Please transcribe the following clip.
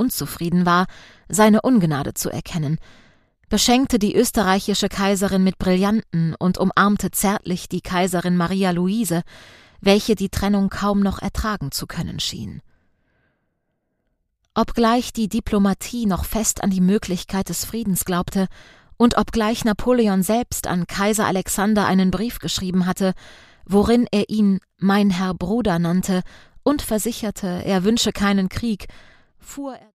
unzufrieden war, seine Ungnade zu erkennen, beschenkte die österreichische Kaiserin mit Brillanten und umarmte zärtlich die Kaiserin Maria Luise, welche die Trennung kaum noch ertragen zu können schien. Obgleich die Diplomatie noch fest an die Möglichkeit des Friedens glaubte und obgleich Napoleon selbst an Kaiser Alexander einen Brief geschrieben hatte, worin er ihn »mein Herr Bruder« nannte und versicherte, er wünsche keinen Krieg, fuhr er